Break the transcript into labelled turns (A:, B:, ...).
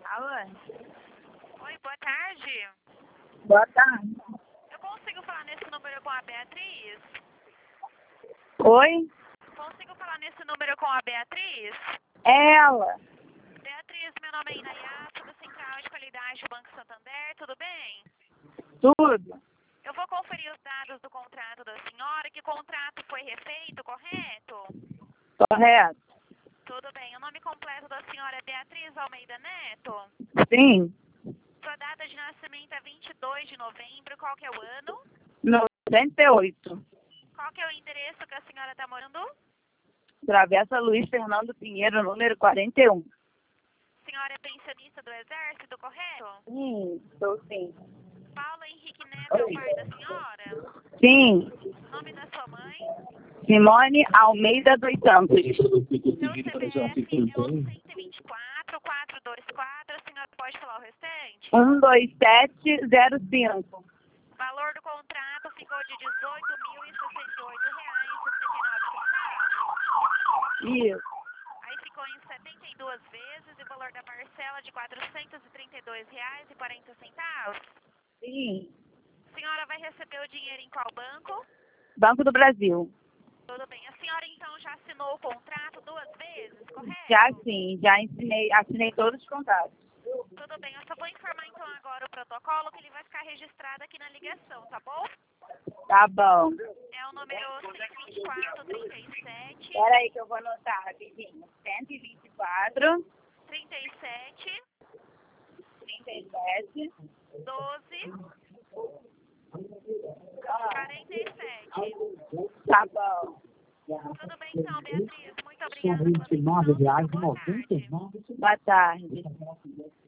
A: Alô?
B: Oi, boa tarde.
A: Boa tarde.
B: Eu consigo falar nesse número com a Beatriz?
A: Oi?
B: Consigo falar nesse número com a Beatriz?
A: É ela.
B: Beatriz, meu nome é Inayá, do Central de Qualidade do Banco Santander, tudo bem?
A: Tudo?
B: Eu vou conferir os dados do contrato da senhora, que contrato foi refeito, correto?
A: Correto?
B: Tudo bem. O nome completo da senhora é Beatriz Almeida Neto?
A: Sim.
B: Sua data de nascimento é 22 de novembro, qual que é o ano?
A: 98.
B: Qual que é o endereço que a senhora está morando?
A: Travessa Luiz Fernando Pinheiro, número 41.
B: A senhora é pensionista do Exército, correto?
A: Estou sim.
B: Paulo Henrique Neto é o pai da senhora?
A: Sim.
B: Nome da sua mãe?
A: Simone Almeida dos Santos.
B: Seu CPF é o 124 424, a senhora pode falar o restante?
A: 12705.
B: O valor do contrato ficou de R$ 18.068,69.
A: Isso.
B: Aí ficou em 72 vezes e o valor da parcela de R$ 432,40.
A: Sim.
B: A senhora vai receber o dinheiro em qual banco?
A: Banco do Brasil.
B: Tudo bem. A senhora então já assinou o contrato 2 vezes, correto?
A: Já sim, já assinei todos os contatos.
B: Tudo bem. Eu só vou informar então agora o protocolo que ele vai ficar registrado aqui na ligação, tá bom?
A: Tá bom.
B: É o número 12437
A: Espera aí que eu vou anotar rapidinho. 124,
B: 37
A: 37,
B: 12
A: ah,
B: 47.
A: tá bom.
B: Tudo bem então, Beatriz. Muito obrigada pela atenção. Boa tarde.
A: Boa tarde.